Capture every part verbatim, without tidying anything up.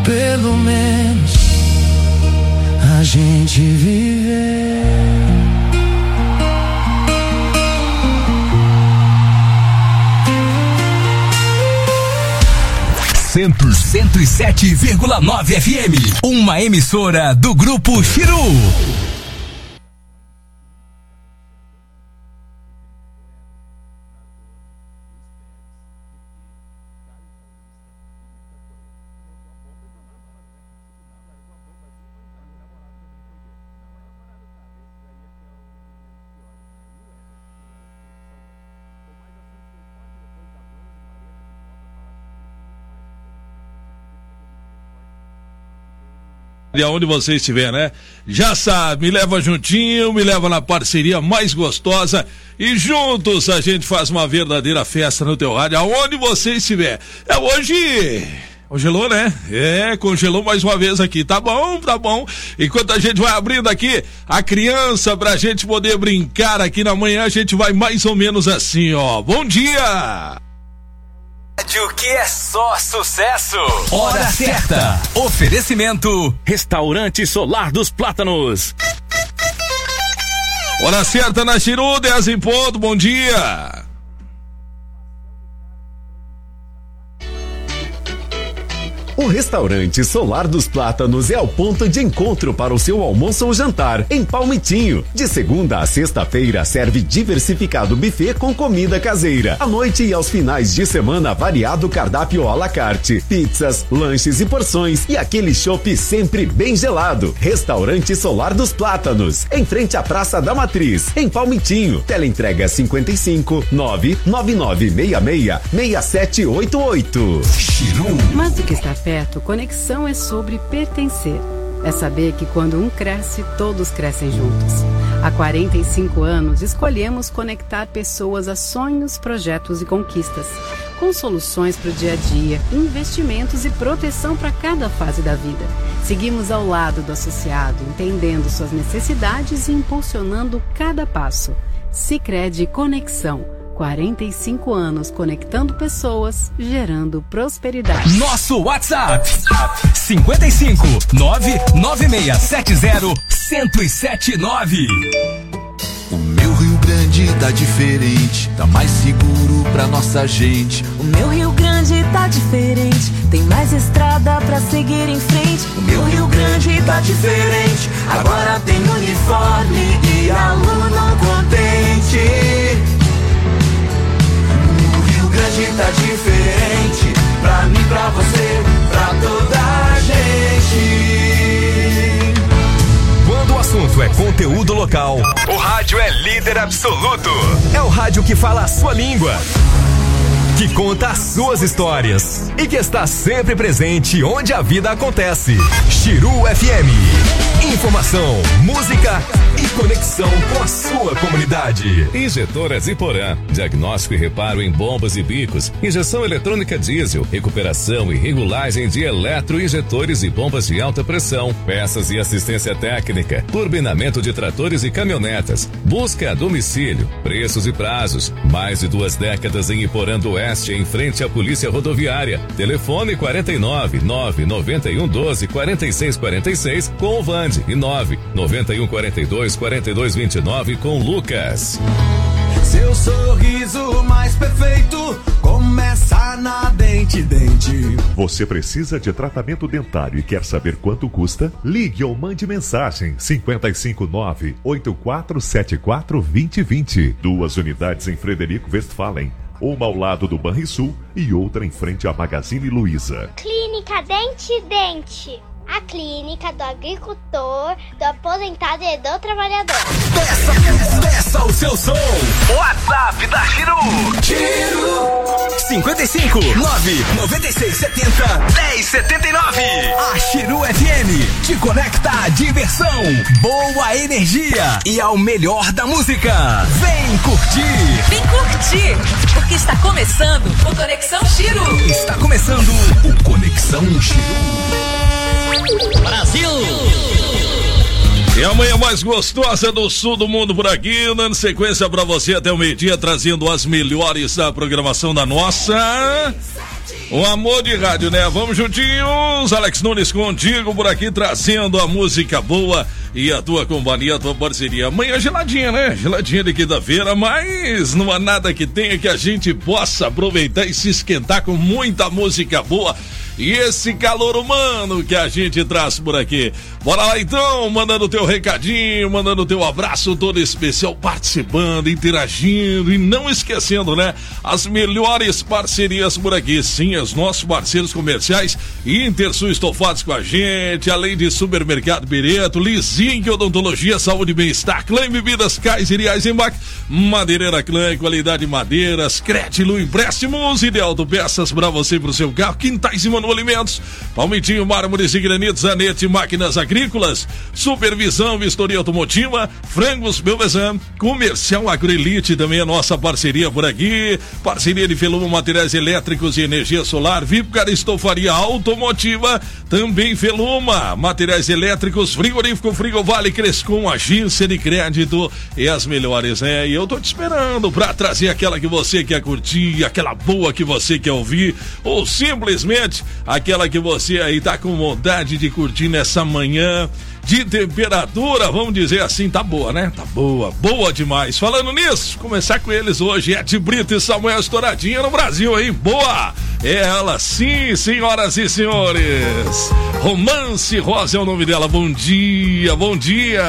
pelo menos a gente viver. cento e sete vírgula nove F M, uma emissora do Grupo Chiru. E aonde você estiver, né? Já sabe, me leva juntinho, me leva na parceria mais gostosa e juntos a gente faz uma verdadeira festa no teu rádio, aonde você estiver. É hoje... Congelou, né? É, congelou mais uma vez aqui. Tá bom, tá bom. Enquanto a gente vai abrindo aqui a criança pra gente poder brincar aqui na manhã, a gente vai mais ou menos assim, ó. Bom dia! Rádio que é só sucesso. Hora certa. Oferecimento Restaurante Solar dos Plátanos. Hora certa na Chiru, dez em ponto. Bom dia. O Restaurante Solar dos Plátanos é o ponto de encontro para o seu almoço ou jantar em Palmitinho. De segunda a sexta-feira serve diversificado buffet com comida caseira. À noite e aos finais de semana variado cardápio à la carte, pizzas, lanches e porções e aquele chopp sempre bem gelado. Restaurante Solar dos Plátanos, em frente à Praça da Matriz, em Palmitinho. Teleentrega cinquenta e cinco, nove nove nove seis seis, seis sete oito oito. Mas o que está perto, conexão é sobre pertencer. É saber que quando um cresce, todos crescem juntos. Há quarenta e cinco anos, escolhemos conectar pessoas a sonhos, projetos e conquistas. Com soluções para o dia a dia, investimentos e proteção para cada fase da vida. Seguimos ao lado do associado, entendendo suas necessidades e impulsionando cada passo. Sicredi Conexão. quarenta e cinco anos conectando pessoas, gerando prosperidade. Nosso WhatsApp cinquenta e cinco, nove nove seis sete zero, zero sete nove. O meu Rio Grande tá diferente, tá mais seguro pra nossa gente. O meu Rio Grande tá diferente, tem mais estrada pra seguir em frente. O meu Rio Grande tá diferente, agora tem uniforme e aluno contente. Grande tá diferente, pra mim, pra você, pra toda a gente. Quando o assunto é conteúdo local, o rádio é líder absoluto. É o rádio que fala a sua língua, que conta as suas histórias e que está sempre presente onde a vida acontece. Chiru F M. Informação, música e conexão com a sua comunidade. Injetoras Iporã. Diagnóstico e reparo em bombas e bicos. Injeção eletrônica diesel. Recuperação e regulagem de eletroinjetores e bombas de alta pressão. Peças e assistência técnica. Turbinamento de tratores e caminhonetas. Busca a domicílio. Preços e prazos. Mais de duas décadas em Iporã do Oeste, em frente à Polícia Rodoviária. Telefone quarenta e nove, nove noventa e um, doze, quarenta e seis quarenta e seis com o Vande e nove noventa e um, quarenta e dois, quarenta e dois vinte e nove com o Lucas. Seu sorriso mais perfeito começa na Dente Dente. Você precisa de tratamento dentário e quer saber quanto custa? Ligue ou mande mensagem cinquenta e cinco, nove oito quatro sete quatro, dois zero dois zero. Duas unidades em Frederico Westphalen. Uma ao lado do Banrisul e outra em frente à Magazine Luiza. Clínica Dente Dente. A clínica do agricultor, do aposentado e do trabalhador. Peça, peça o seu som. WhatsApp da Chiru. Chiru. cinquenta e cinco, nove nove seis, setenta, dez, setenta e nove. A Chiru F M te conecta à diversão, boa energia e ao melhor da música. Vem curtir. Vem curtir, porque está começando o Conexão Chiru. Está começando o Conexão Chiru. Brasil! E a manhã mais gostosa do sul do mundo por aqui, dando sequência pra você até o meio-dia, trazendo as melhores da programação da nossa. O amor de rádio, né? Vamos juntinhos, Alex Nunes contigo por aqui, trazendo a música boa e a tua companhia, a tua parceria. Amanhã geladinha, né? Geladinha de quinta-feira, mas não há nada que tenha que a gente possa aproveitar e se esquentar com muita música boa e esse calor humano que a gente traz por aqui. Bora lá então, mandando o teu recadinho, mandando o teu abraço todo especial, participando, interagindo e não esquecendo, né? As melhores parcerias por aqui, sim, os nossos parceiros comerciais, Intersul Estofados com a gente, além de Supermercado Pireto, Lizink Odontologia, Saúde e Bem-Estar, Clã Bebidas, Kaiser e Eisenbach, Madeireira Clã, qualidade madeiras, Crédito Empréstimos e de autopeças para você e pro seu carro, Quintais e Manu Alimentos, Palmitinho, Mármores e Granitos, Zanete, Máquinas Agrícolas, Supervisão, Vistoria Automotiva, Frangos Belvezan, Comercial Agroelite, também a nossa parceria por aqui, parceria de Feluma Materiais Elétricos e Energia Solar, Vipcar Estofaria Automotiva, também Feluma Materiais Elétricos, Frigorífico Frigovale, Crescom, Agência de Crédito e as melhores, né? E eu tô te esperando pra trazer aquela que você quer curtir, aquela boa que você quer ouvir, ou simplesmente aquela que você aí tá com vontade de curtir nessa manhã de temperatura, vamos dizer assim, tá boa, né? Tá boa, boa demais. Falando nisso, começar com eles hoje, Ed Brito e Samuel Estouradinha no Brasil, hein? Boa! É ela, sim, senhoras e senhores. Romance Rosa é o nome dela. Bom dia, bom dia.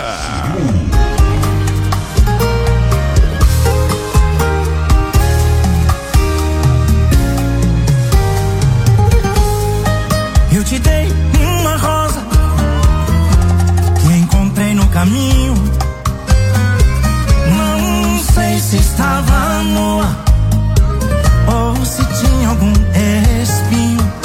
Eu te dei uma rosa que encontrei no caminho. Não sei se estava nua ou se tinha algum espinho.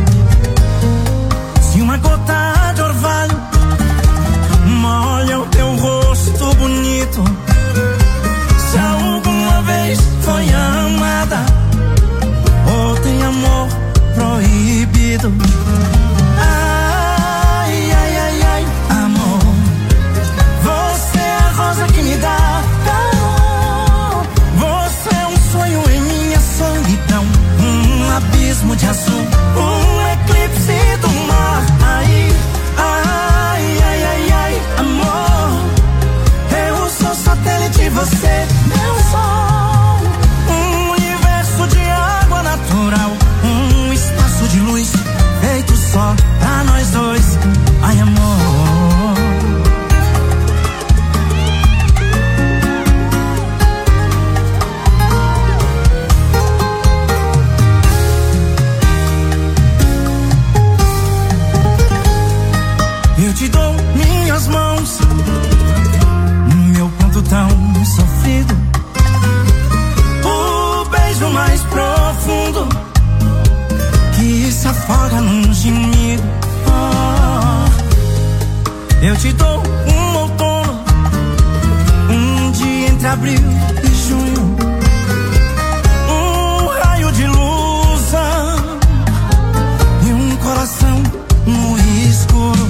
Se uma gota de orvalho molha o teu rosto bonito, se alguma vez foi amada ou tem amor proibido. Ai, ai, ai, ai, amor, você é a rosa que me dá calor. Você é um sonho em minha solidão, um abismo de azul, um eclipse do mar. Ai, ai, ai, ai, ai, amor, eu sou satélite, você meu sol, um universo de água natural, um espaço de luz feito só pra nós dois. Ai, amor, eu te dou minhas mãos, meu ponto tão sofrido, o beijo mais profundo que se afoga num gemido. Oh, eu te dou um outono, um dia entre abril e junho, um raio de luz e um coração no escuro.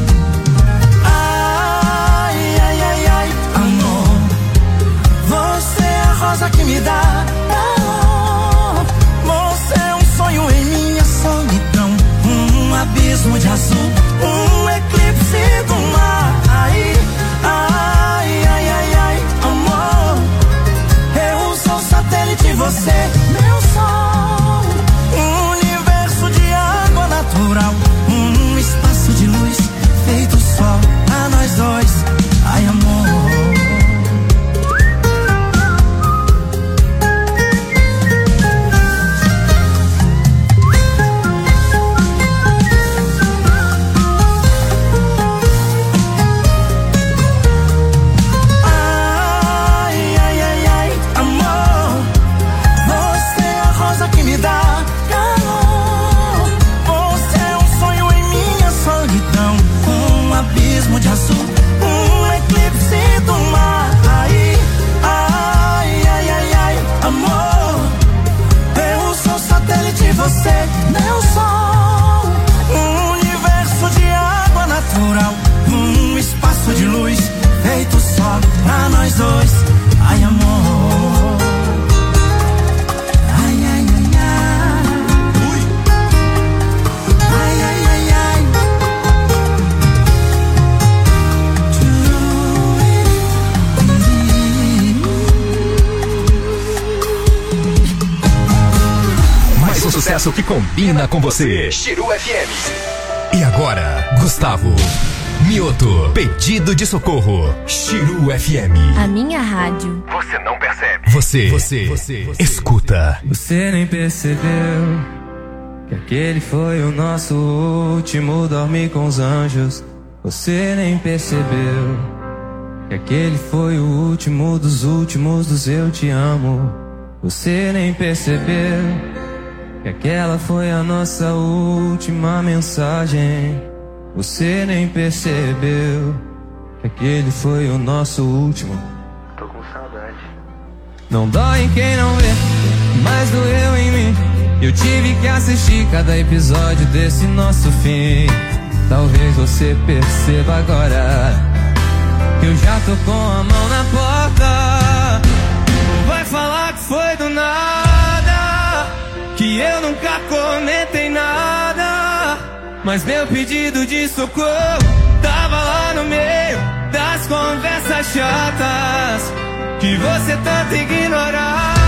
Ai, ai, ai, ai, amor, você é a rosa que me dá calor. Você é um sonho em minha solidão, um abismo de azul, um eclipse do mar. Ai, ai, ai, ai, ai, amor, eu sou satélite, você meu sol, um universo de água natural, um espaço de luz feito só pra nós dois. Ai, amor, de azul, um eclipse do mar. Ai, ai, ai, ai, ai, amor, eu sou satélite, você meu sol, um universo de água natural, um espaço de luz feito só pra nós dois. Ai, amor, ai, ai, ai, ai. Ui. sucesso que combina com você. Chiru F M. E agora, Gustavo Mioto, pedido de socorro. Chiru F M. A minha rádio. Você não percebe. Você, você, você, você escuta. Você nem percebeu que aquele foi o nosso último dormir com os anjos. Você nem percebeu que aquele foi o último dos últimos dos eu te amo. Você nem percebeu que aquela foi a nossa última mensagem. Você nem percebeu que aquele foi o nosso último. Tô com saudade. Não dói em quem não vê, mas doeu em mim. Eu tive que assistir cada episódio desse nosso fim. Talvez você perceba agora que eu já tô com a mão na porta. Não vai falar que foi do nada, que eu nunca comentei nada, mas meu pedido de socorro tava lá no meio das conversas chatas que você tanto ignorava.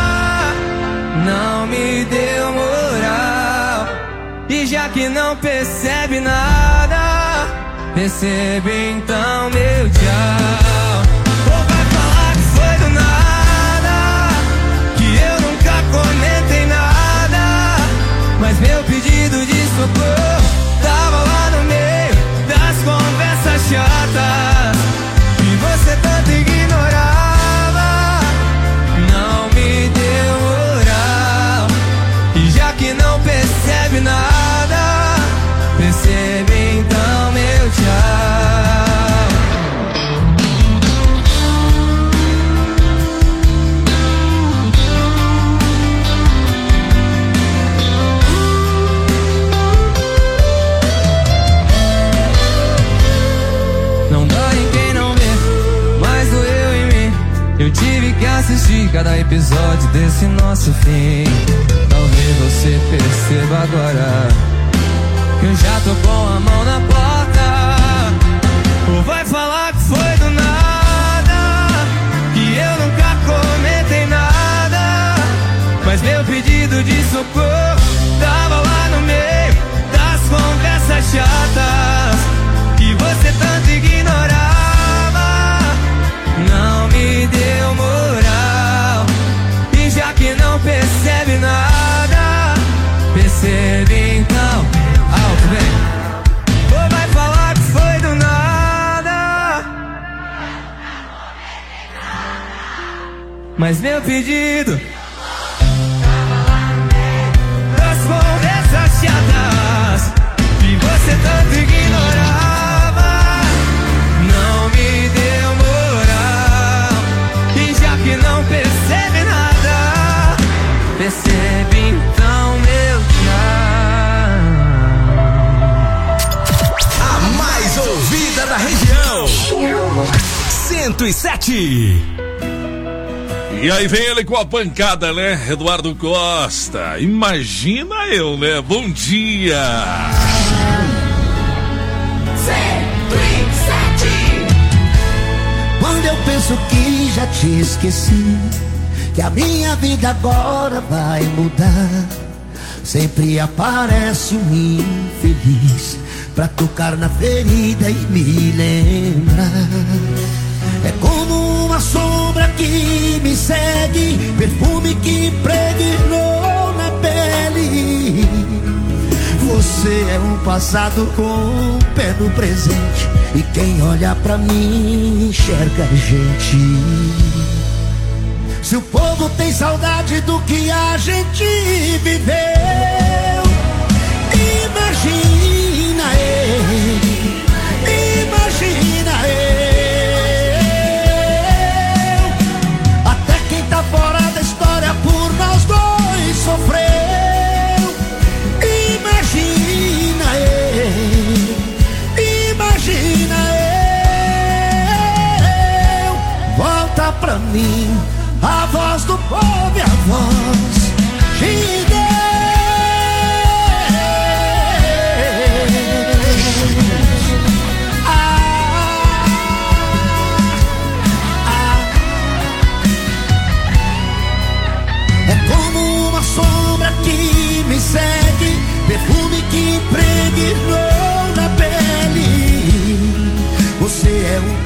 Não me deu moral, e já que não percebe nada, percebe então meu tchau. Ou vai falar que foi do nada, que eu nunca comentei nada, mas meu pedido de socorro tava lá no meio das conversas chatas que você tanto ignorava. Não me deu moral, e já que não percebe nada, percebe então meu tchau. Não dói em quem não vê, mas doeu em mim. Eu tive que assistir cada episódio desse nosso fim. Talvez você perceba agora que eu já tô com a mão na porta. Ou vai falar que foi do nada, que eu nunca comentei nada, mas meu pedido de socorro tava lá no meio das conversas chatas que você tanto ignorava. Não me deu moral, e já que não percebe nada, percebe então. Alto, vem. Ou vai falar que foi do nada, mas meu pedido das conversas chatas que você tanto ignorava. Não me deu moral, e já que não percebe nada, percebe então meu tchau. A mais ouvida da região, cento e sete. E aí vem ele com a pancada, né? Eduardo Costa. Imagina eu, né? Bom dia. cento e sete. Quando eu penso que já te esqueci, que a minha vida agora vai mudar, sempre aparece um infeliz pra tocar na ferida e me lembrar. É como uma sombra que me segue, perfume que impregnou na pele. Você é um passado com um pé no presente, e quem olha pra mim enxerga a gente. Se o povo tem saudade do que a gente viveu, imagina eu, imagina eu. Até quem tá fora da história por nós dois sofreu. Imagina eu, imagina eu. Volta pra mim a voz do povo e a voz de Deus.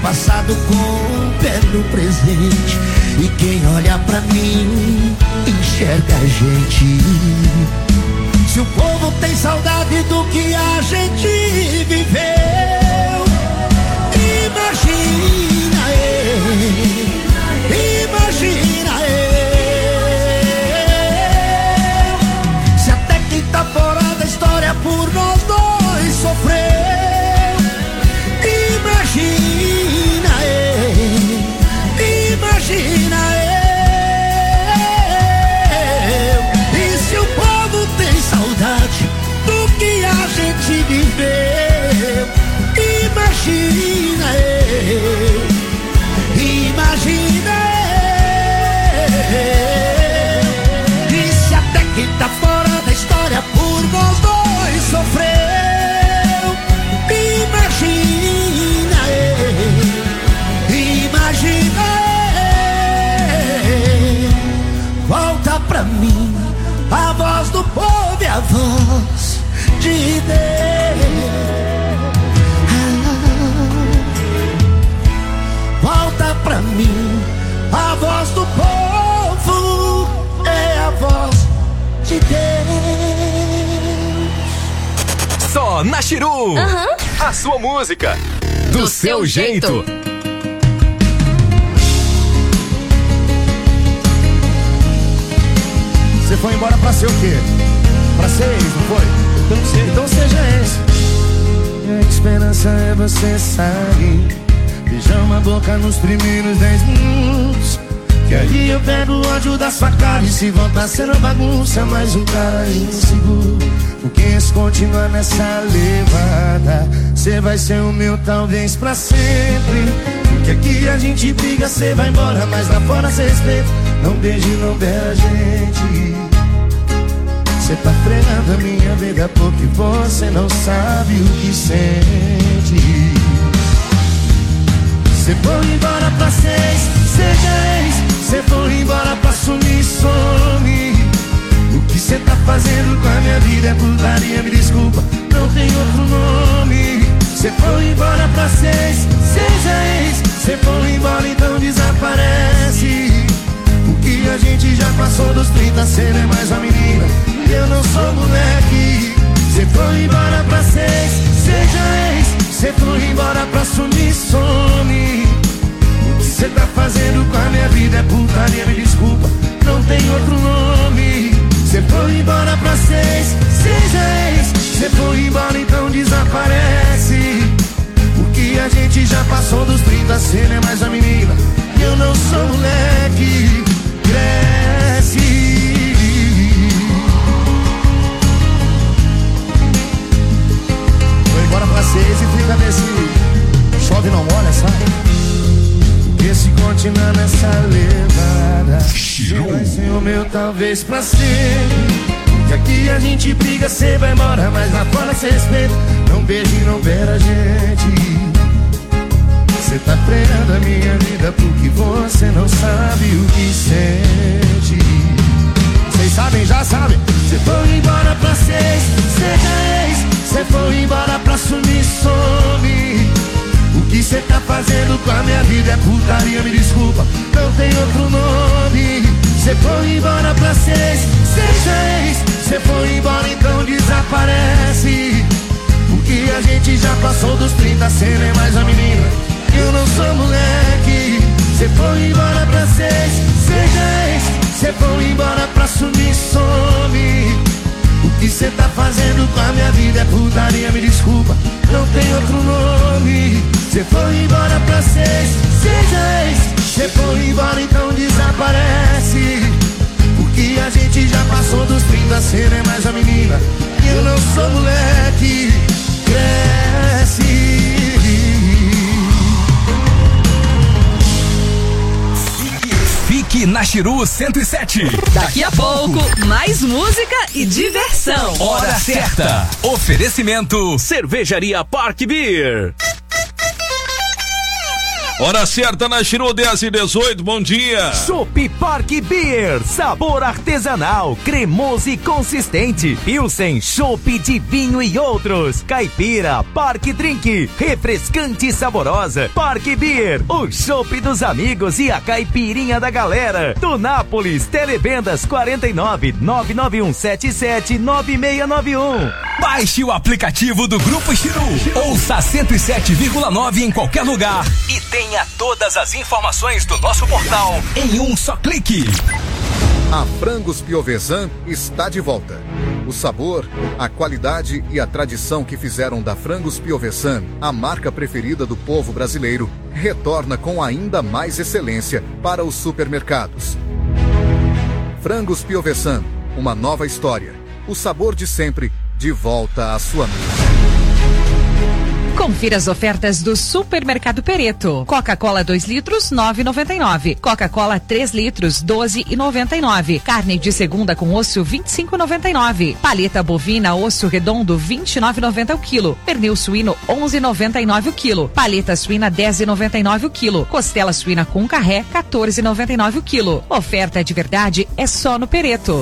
passado com o pé no presente. E quem olha pra mim enxerga a gente. Se o povo tem saudade do que a gente viveu, imagina eu, imagina eu. Se até quem tá fora da história por nós dois sofreu, imagina eu, imagina eu. E se o povo tem saudade do que a gente viveu, imagina eu, imagina eu. E se até quem tá fora da história por nós dois sofreu, imagina eu, imagina eu. Volta pra mim a voz do povo e a voz de Deus. Volta pra mim a voz do povo, é a voz de Deus. Só na Chiru. Aham. A sua música do, Do seu, seu jeito. jeito. Você foi embora pra ser o quê? Pra ser ex, não foi? Então, se, então seja ex. E a esperança é você sair, beijar uma boca nos primeiros dez minutos, que aí eu pego o ódio da sua cara. E se voltar a ser uma bagunça, mais um cara inseguro. Porque se continuar nessa levada, cê vai ser o meu talvez pra sempre. Porque aqui a gente briga, cê vai embora, mas lá fora cê respeita. Não beije, não beija a gente. Cê tá frenando a minha vida porque você não sabe o que sente. Cê foi embora pra seis, seja ex. Cê foi embora pra sumir, some. O que cê tá fazendo com a minha vida é putaria, me desculpa, não tem outro nome. Cê foi embora pra seis, seja ex. Cê foi embora, então desaparece. O que a gente já passou dos trinta, cê não é mais uma menina, eu não sou moleque. Cê foi embora pra seis, seja ex. Cê foi embora pra sumir, some. O que cê tá fazendo com a minha vida é putaria, me desculpa, não tem outro nome. Cê foi embora pra seis, seja ex. Cê foi embora, então desaparece. O que a gente já passou dos trinta, cê não é mais a menina, eu não sou moleque. Cresce. Foi embora pra seis e fica nesse chove não molha, sabe? Porque se continuar nessa levada, vai ser o meu talvez pra sempre. Que aqui a gente briga, cê vai embora, mas lá fora cê respeita. Não beije, não beira a gente. Cê tá freando a minha vida porque você não sabe o que sente. Vocês sabem, já sabem. Cê foi embora pra seis, seja ex. Cê foi embora pra sumir, some. O que cê tá fazendo com a minha vida é putaria, me desculpa, não tem outro nome. Cê foi embora pra seis, seja ex. Cê foi embora, então desaparece. Porque a gente já passou dos trinta, cê não é mais a menina, eu não sou moleque. Cê foi embora pra seis, seja ex. Cê foi embora pra sumir, some. O que cê tá fazendo com a minha vida é putaria, me desculpa, não tem outro nome. Cê foi embora pra seis, seja ex. Cê foi embora, então desaparece. Porque a gente já passou dos trinta, cê não é mais a menina, eu não sou moleque. Cresce. Fique na Chiru cento e sete. Daqui a pouco, mais música e diversão. Hora certa. Oferecimento Cervejaria Park Beer. Hora certa na Chiru, dez e dezoito, bom dia. Chopp Park Beer, sabor artesanal, cremoso e consistente. Pilsen, chopp de vinho e outros. Caipira, Park Drink, refrescante e saborosa. Park Beer, o chopp dos amigos e a caipirinha da galera. Do Nápoles, televendas quarenta e nove, nove nove um sete sete, nove seis nove um. Baixe o aplicativo do Grupo Chiru. Ouça cento e sete vírgula nove em qualquer lugar e tenha todas as informações do nosso portal em um só clique. A Frangos Piovesan está de volta. O sabor, a qualidade e a tradição que fizeram da Frangos Piovesan a marca preferida do povo brasileiro retorna com ainda mais excelência para os supermercados. Frangos Piovesan, uma nova história. O sabor de sempre, de volta à sua mesa. Confira as ofertas do Supermercado Pereto. Coca-Cola dois litros, nove e noventa e nove. Coca-Cola três litros, doze e noventa e nove. Carne de segunda com osso, vinte e cinco e noventa e nove. Paleta bovina osso redondo, vinte e nove e noventa o quilo. Pernil suíno, onze e noventa e nove o quilo. Paleta suína, dez e noventa e nove o quilo. Costela suína com carré, quatorze e noventa e nove o quilo. Oferta de verdade é só no Pereto.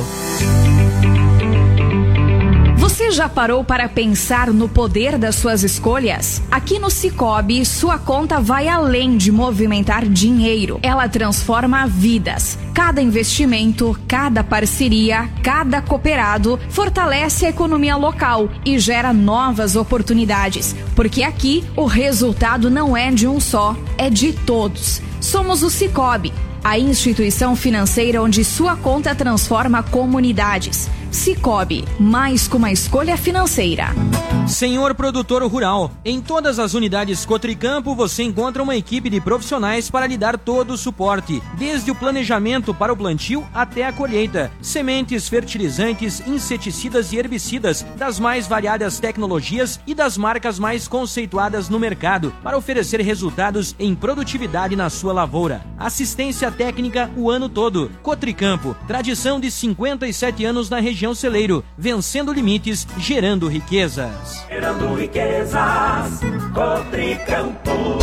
Você já parou para pensar no poder das suas escolhas? Aqui no Sicoob, sua conta vai além de movimentar dinheiro. Ela transforma vidas. Cada investimento, cada parceria, cada cooperado fortalece a economia local e gera novas oportunidades. Porque aqui o resultado não é de um só, é de todos. Somos o Sicoob, a instituição financeira onde sua conta transforma comunidades. Sicoob, mais que uma escolha financeira. Senhor produtor rural, em todas as unidades Cotricampo você encontra uma equipe de profissionais para lhe dar todo o suporte, desde o planejamento para o plantio até a colheita. Sementes, fertilizantes, inseticidas e herbicidas das mais variadas tecnologias e das marcas mais conceituadas no mercado para oferecer resultados em produtividade na sua lavoura. Assistência técnica o ano todo. Cotricampo, tradição de cinquenta e sete anos na região celeiro, vencendo limites, gerando riquezas. Gerando riquezas, Cotricampo.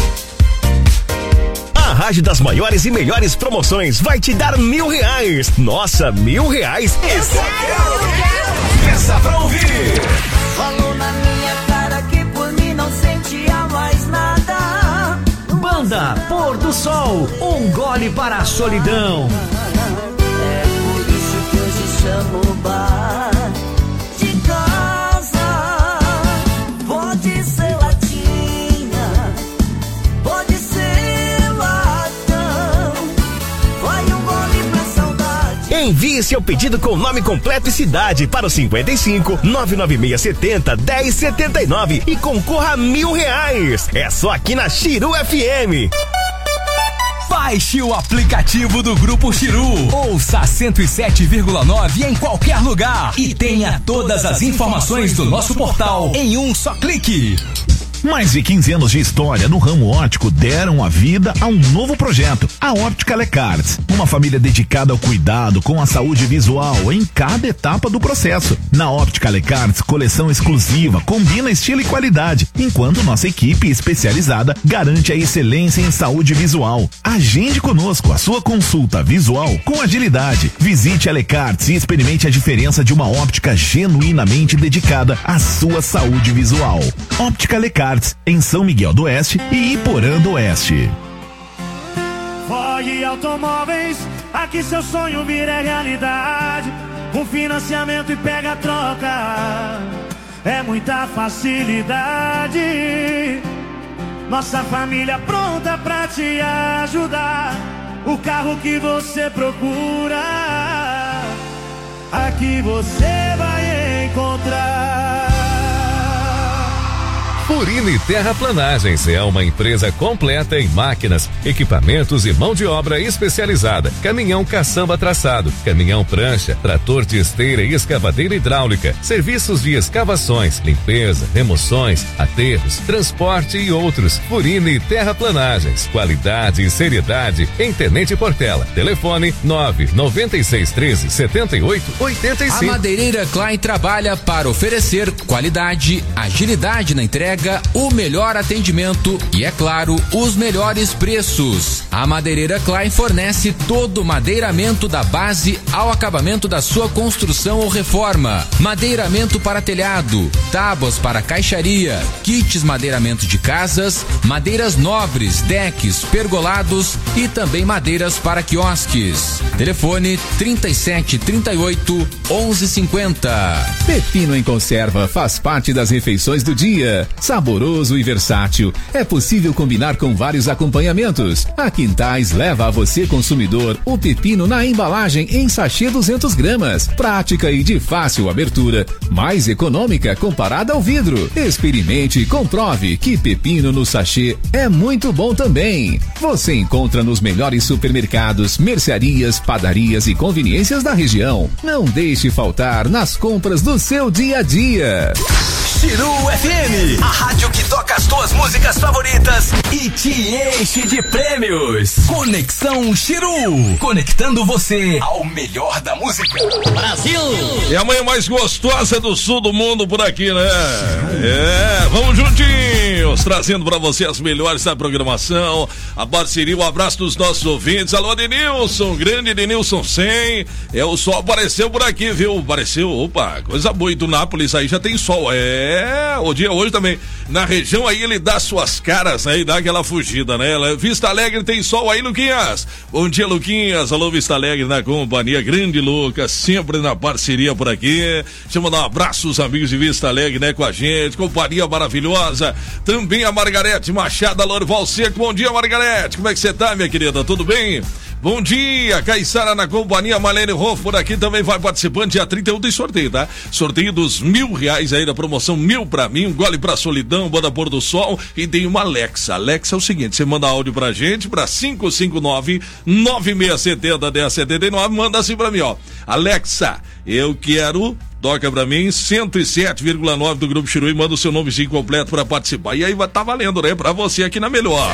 A Rádio das maiores e melhores promoções vai te dar mil reais. Nossa, mil reais? Eu Isso quero, eu quero. Peça pra ouvir. Falou na minha cara que por mim não sentia mais nada. Banda Pôr do Sol, um gole para a solidão. É por isso que hoje chamo o bar de casa. Pode ser latinha, pode ser latão. Vai um gole pra saudade. Envie seu pedido com nome completo e cidade para o cinquenta e cinco, nove nove seis setenta, dez setenta e nove e concorra a mil reais. É só aqui na Chiru F M. Baixe o aplicativo do Grupo Chiru. Ouça cento e sete vírgula nove em qualquer lugar e tenha todas as informações do nosso portal em um só clique. Mais de quinze anos de história no ramo óptico deram a vida a um novo projeto, a Óptica Lecarts, uma família dedicada ao cuidado com a saúde visual em cada etapa do processo. Na Óptica Lecarts, coleção exclusiva combina estilo e qualidade, enquanto nossa equipe especializada garante a excelência em saúde visual. Agende conosco a sua consulta visual com agilidade. Visite a Lecarts e experimente a diferença de uma óptica genuinamente dedicada à sua saúde visual. Óptica Lecarts, em São Miguel do Oeste e Iporã do Oeste. Ford Automóveis, aqui seu sonho vira realidade. Com financiamento e pega a troca, é muita facilidade. Nossa família pronta pra te ajudar. O carro que você procura, aqui você vai encontrar. Furini Terraplanagens é uma empresa completa em máquinas, equipamentos e mão de obra especializada. Caminhão caçamba traçado, caminhão prancha, trator de esteira e escavadeira hidráulica, serviços de escavações, limpeza, remoções, aterros, transporte e outros. Furini Terraplanagens, qualidade e seriedade em Tenente Portela. Telefone nove nove seis um três sete oito oito cinco. A Madeireira Klein trabalha para oferecer qualidade, agilidade na entrega entrega, o melhor atendimento e, é claro, os melhores preços. A Madeireira Klein fornece todo o madeiramento da base ao acabamento da sua construção ou reforma. Madeiramento para telhado, tábuas para caixaria, kits madeiramento de casas, madeiras nobres, decks, pergolados e também madeiras para quiosques. Telefone trinta e sete, trinta e oito, onze cinquenta. Pepino em conserva faz parte das refeições do dia. Saboroso e versátil. É possível combinar com vários acompanhamentos. A Quintais leva a você, consumidor, o pepino na embalagem em sachê duzentas gramas. Prática e de fácil abertura. Mais econômica comparada ao vidro. Experimente e comprove que pepino no sachê é muito bom também. Você encontra nos melhores supermercados, mercearias, padarias e conveniências da região. Não deixe faltar nas compras do seu dia a dia. Chiru F M, a rádio que toca as tuas músicas favoritas e te enche de prêmios. Conexão Chiru, conectando você ao melhor da música. Brasil! É a manhã mais gostosa do sul do mundo por aqui, né? É, vamos juntinhos, trazendo pra você as melhores da programação, a parceria, o abraço dos nossos ouvintes. Alô, Denilson, grande Denilson cem. É, o sol apareceu por aqui, viu? Apareceu, opa, coisa boa. E do Nápoles aí já tem sol, é. É, o dia hoje também, na região aí ele dá suas caras aí, dá aquela fugida, né? Vista Alegre tem sol aí, Luquinhas. Bom dia, Luquinhas. Alô, Vista Alegre na companhia, grande Lucas, sempre na parceria por aqui. Deixa eu mandar um abraço aos amigos de Vista Alegre, né, com a gente, companhia maravilhosa. Também a Margarete Machado, Lorival Seco. Bom dia, Margarete, como é que você tá, minha querida? Tudo bem? Bom dia, Caissara na companhia, Malene Hoff por aqui também vai participando. Dia trinta e um tem sorteio, tá? Sorteio dos mil reais aí da promoção, mil pra mim, um gole pra solidão, banda pôr do sol e tem uma Alexa. Alexa é o seguinte, você manda áudio pra gente pra cinco cinco nove, nove seis sete zero, um zero sete nove, manda assim pra mim, ó. Alexa, eu quero... Toca pra mim, cento e sete vírgula nove do Grupo Chiru e manda o seu nomezinho completo pra participar. E aí vai tá valendo, né? Pra você aqui na melhor.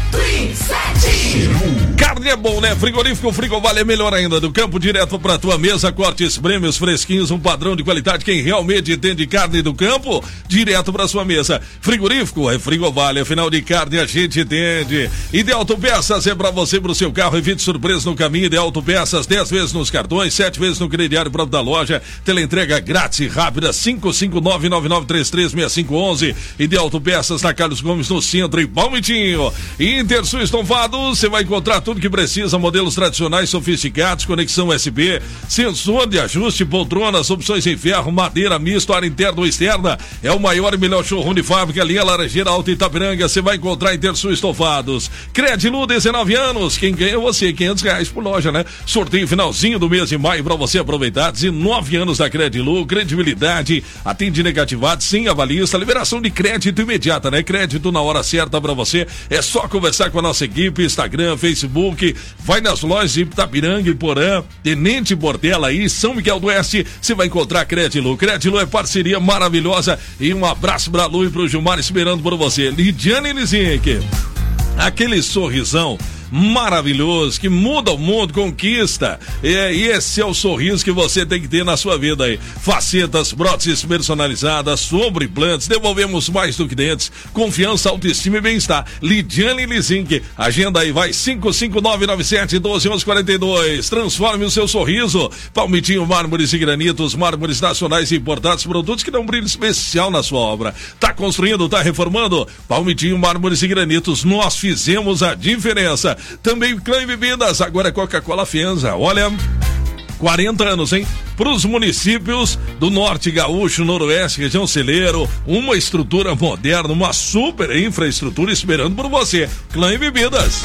Carne é bom, né? Frigorífico Frigoval é melhor ainda. Do campo direto pra tua mesa, cortes, prêmios fresquinhos, um padrão de qualidade. Quem realmente entende carne do campo, direto pra sua mesa. Frigorífico é Frigoval, afinal de carne a gente entende. Ideal Autopeças é pra você, pro seu carro. Evite surpresa no caminho. Ideal Autopeças, dez vezes nos cartões, sete vezes no crediário próprio da loja. Teleentrega grátis e rápida, cinco cinco nove, nove nove três três, seis cinco um um. Ideal Autopeças na Carlos Gomes, no centro, em Palmitinho. Intersul Estofados, você vai encontrar tudo que precisa, modelos tradicionais sofisticados, conexão U S B, sensor de ajuste, poltronas, opções em ferro, madeira misto, área interna ou externa. É o maior e melhor showroom de fábrica, linha Laranjeira Alta Itapiranga. Você vai encontrar Intersul Estofados. Credilu, dezenove anos, quem ganha é você, quinhentos reais por loja, né? Sorteio finalzinho do mês de maio pra você aproveitar. dezenove anos da Credilu. Credibilidade, atende negativado, sem avalista, liberação de crédito imediata, né? Crédito na hora certa pra você. É só conversar com a nossa equipe, Instagram, Facebook, vai nas lojas de Itapiranga e Porã, Tenente Portela aí, São Miguel do Oeste, você vai encontrar Credilu. Credilu é parceria maravilhosa e um abraço pra Lu e pro Gilmar esperando por você. Lidiane Lizink, aquele sorrisão maravilhoso, que muda o mundo, conquista. É, e esse é o sorriso que você tem que ter na sua vida aí. Facetas, próteses personalizadas, sobre implantes, devolvemos mais do que dentes. Confiança, autoestima e bem-estar. Lidiane Lizink, agenda aí, vai cinco cinco nove nove sete, um dois, onze quarenta e dois. Transforme o seu sorriso. Palmitinho Mármores e Granitos, mármores nacionais e importados, produtos que dão um brilho especial na sua obra. Tá construindo, tá reformando? Palmitinho Mármores e Granitos, nós fizemos a diferença. Também Clã Bebidas, agora é Coca-Cola Fenza. Olha, quarenta anos, hein? Para os municípios do Norte Gaúcho, Noroeste, região celeiro, uma estrutura moderna, uma super infraestrutura esperando por você. Clã Bebidas.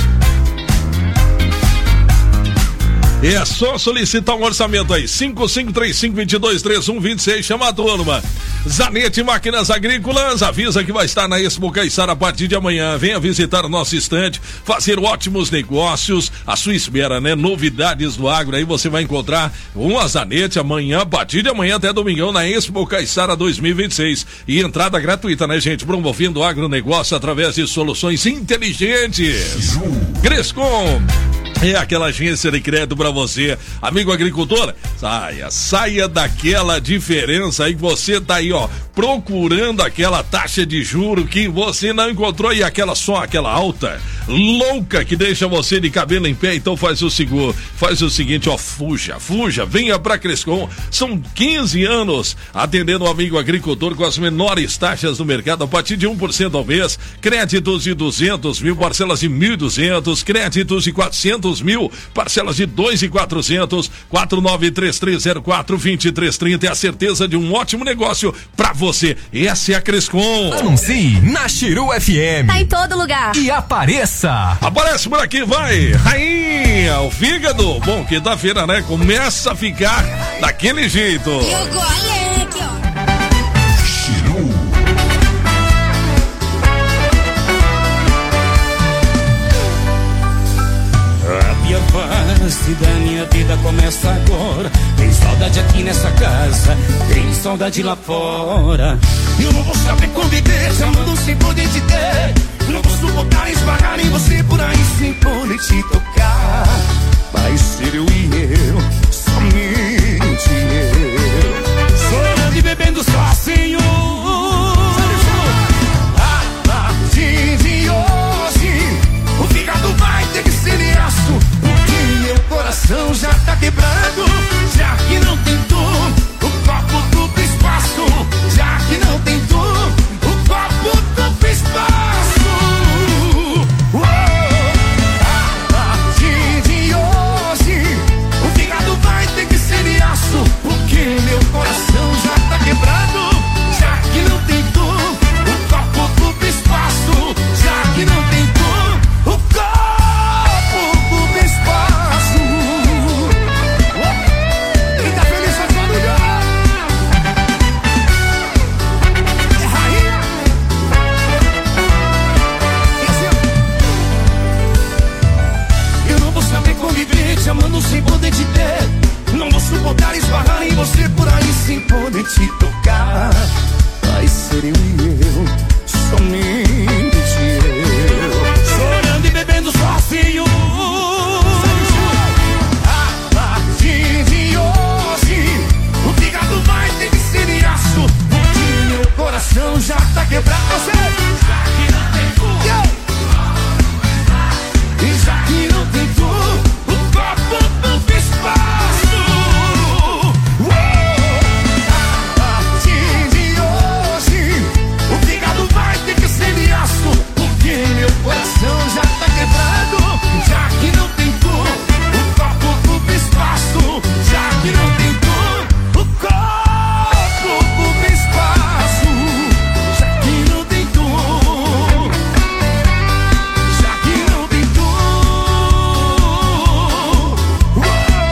É só solicitar um orçamento aí, cinco cinco três cinco, dois dois três um, dois seis, chama a turma. Zanete Máquinas Agrícolas, avisa que vai estar na Expo Caissara a partir de amanhã. Venha visitar o nosso estande, fazer ótimos negócios, à sua espera, né? Novidades do agro, aí você vai encontrar uma Zanete amanhã, a partir de amanhã até domingão, na Expo Caissara dois mil e vinte e seis. E entrada gratuita, né, gente? Promovendo o agronegócio através de soluções inteligentes. Crescom é aquela agência de crédito pra você, amigo agricultor. Saia, saia daquela diferença aí que você tá aí, ó, procurando aquela taxa de juro que você não encontrou e aquela só aquela alta louca que deixa você de cabelo em pé, então faz o seguro, faz o seguinte, ó, fuja, fuja, venha pra Crescom, são quinze anos atendendo o amigo agricultor com as menores taxas do mercado, a partir de um por cento ao mês, créditos de duzentos mil, parcelas de mil e duzentos, créditos de quatrocentos mil, parcelas de dois mil e quatrocentos, quatro nove três três zero quatro dois três três zero é a certeza de um ótimo negócio pra você, essa é a Crescom. Anuncie na Chiru F M. Tá em todo lugar. E apareça. Aparece por aqui, vai! Rainha, o fígado. Bom, quinta-feira, né? Começa a ficar daquele jeito. Eu golei aqui, ó. Chiru. A minha fase da minha vida começa agora. Tem saudade aqui nessa casa, tem saudade lá fora. Eu não vou saber conviver, chamando sem poder te ter. Não vou suportar esbarrar em você por aí sem poder te tocar. Vai ser eu e eu, somente eu. Chorando e bebendo sozinho. A partir de hoje, o fígado vai ter que ser aço, porque meu coração já tá quebrado. Já que não tem tu, o copo duplo espaço. Já que não tem tu, o copo duplo espaço. Meu coração já tá quebrado. Já que não tem tu, o copo ocupa espaço. Já que não tem tu, o copo ocupa espaço. Quem tá feliz faz barulho. É rainha. Eu não vou saber conviver te amando sem poder te ter. Não vou suportar esbarrar em você por aí sem poder te tocar. Vai ser eu e eu, somente eu. Chorando e bebendo sozinho. A partir de hoje, o fígado vai ter que ser aço, porque meu coração já tá quebrado. Já que não tem tu, e já que não tem tu, o copo não fez espaço. Meu coração já tá quebrado. Já que não tem tu, o copo ocupa espaço. Já que não tem tu, o copo ocupa espaço. Já que não tem tu, já que não tem tu, oh,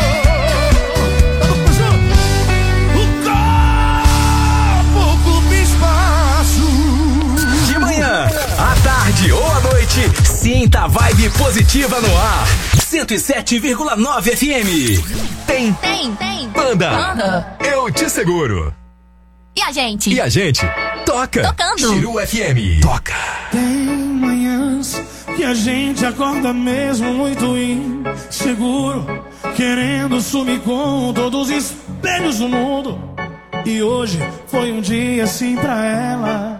o copo ocupa espaço. De manhã, à tarde ou à noite, sinta a vibe positiva no ar. cento e sete vírgula nove F M. Tem. Tem, tem. Banda. Banda. Eu te seguro. E a gente? E a gente toca. Tocando. Chiru F M. Toca. Tem manhãs que a gente acorda mesmo muito inseguro, querendo sumir com todos os espelhos do mundo. E hoje foi um dia assim pra ela.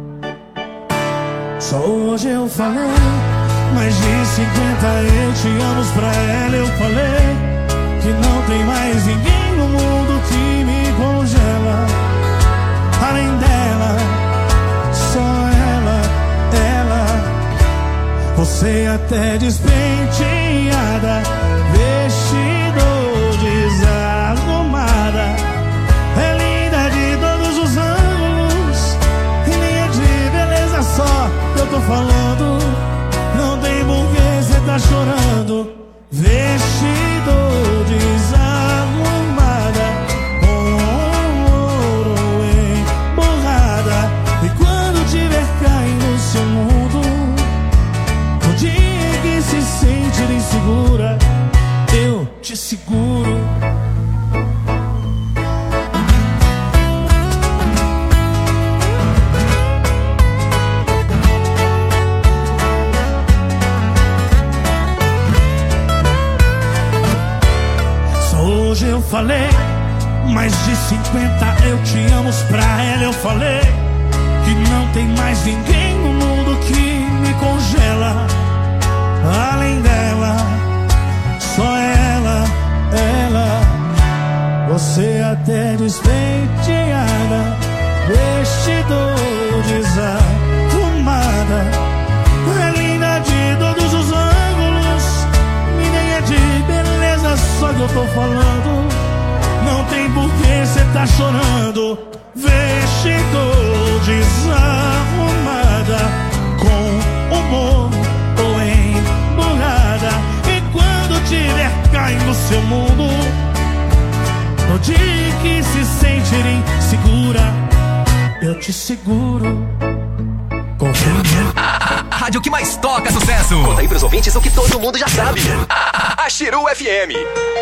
Só hoje eu falei mais de cinquenta eu te amo pra ela. Eu falei que não tem mais ninguém no mundo que me congela. Além dela, só ela, ela. Você até despenteada, vestido desarrumada. É linda de todos os ângulos, e nem é de beleza só eu tô falando. Não tem porquê cê tá chorando. Vestido desarrumada, com ouro emborrada. E quando tiver caindo no seu mundo, o dia que se sente insegura, eu te seguro. Hoje eu falei mais de cinquenta eu te amo, pra ela eu falei que não tem mais ninguém no mundo que me congela. Além dela, só ela, ela. Você até despenteada, vestidor desarrumada, é linda de todos os ângulos, ninguém é de beleza, só que eu tô falando. Não tem por que cê tá chorando. Vestidor desarrumada, com humor ou emburrada. E quando tiver caindo no seu mundo, no dia que se sentir insegura, eu te seguro. Confia. A, a rádio que mais toca sucesso. Conta aí pros ouvintes o que todo mundo já sabe. A, a Xiru F M.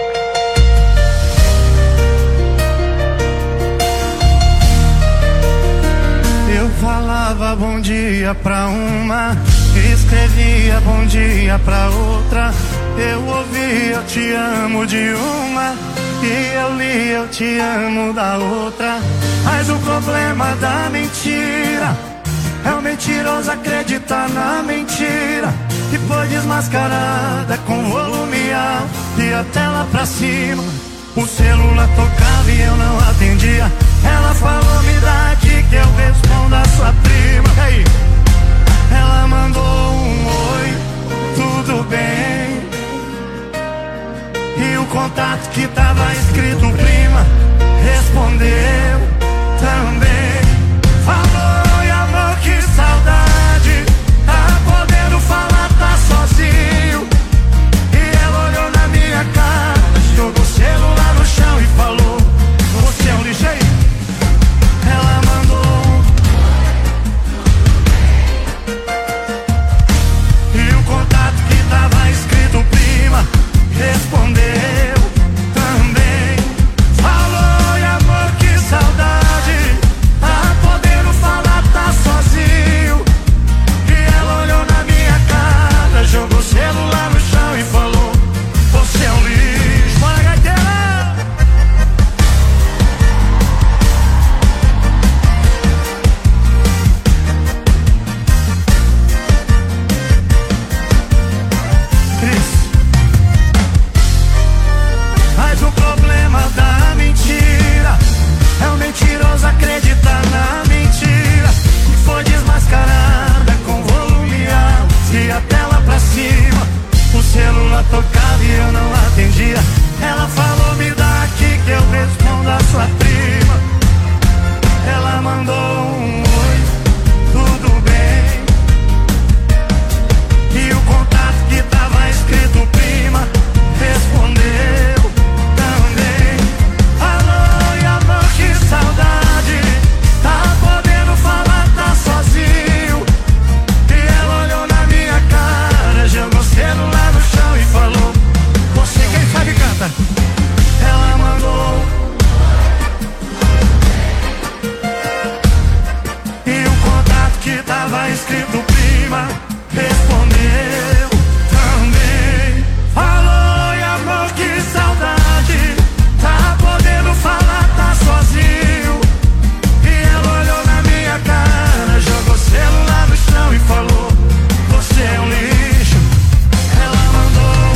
Eu falava bom dia pra uma, escrevia bom dia pra outra. Eu ouvia eu te amo de uma, e eu li eu te amo da outra. Mas o problema da mentira é o mentiroso acreditar na mentira, que foi desmascarada com volume alto e a tela pra cima. O celular tocava e eu não atendia. Ela falou, me dá aqui que eu respondo a sua prima. E aí? Ela mandou um oi, tudo bem. E o contato que tava escrito prima respondeu também. Falou, e amor, que saudade, tá podendo falar, tá sozinho. E ela olhou na minha cara, jogou o celular no chão e falou, você é um ligeiro. Ela mandou, e o contato que tava escrito prima respondeu também. Falou, e amor, que saudade, tá podendo falar, tá sozinho. E ela olhou na minha cara, jogou o celular no chão e falou, você é um lixo. Bora, gaiteira! Mas o problema da mentira é o mentiroso acreditar na mentira, que foi desmascarada com volume alto e a tela pra cima. O celular tocava e eu não atendia. Ela falou, me dá aqui que eu respondo a sua prima. Ela mandou um oi, tudo bem. E o contato que tava escrito prima respondeu também. Alô, e amor, que saudade, tá podendo falar, tá sozinho. E ela olhou na minha cara, jogou o celular no chão e falou, você quem sabe canta. Ela mandou, e o contato que tava escrito prima respondeu também. Falou, e amor, que saudade, tá podendo falar, tá sozinho. E ela olhou na minha cara, jogou o celular no chão e falou, você é um lixo. Ela mandou